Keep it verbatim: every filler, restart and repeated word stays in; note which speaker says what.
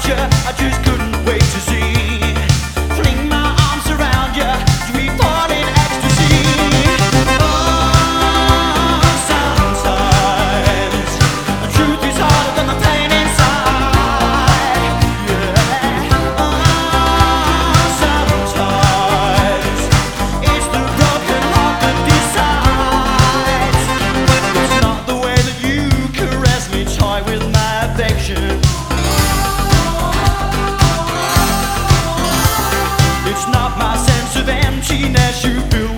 Speaker 1: without you, I just couldn't wait to see. Fling my arms around you, sweet fall in ecstasy. Oh, sometimes the truth is harder than the pain inside. Yeah. Oh, sometimes it's the broken heart that decides. It's not the way that you caress me, toy with my affection. It's not my sense of emptiness you fill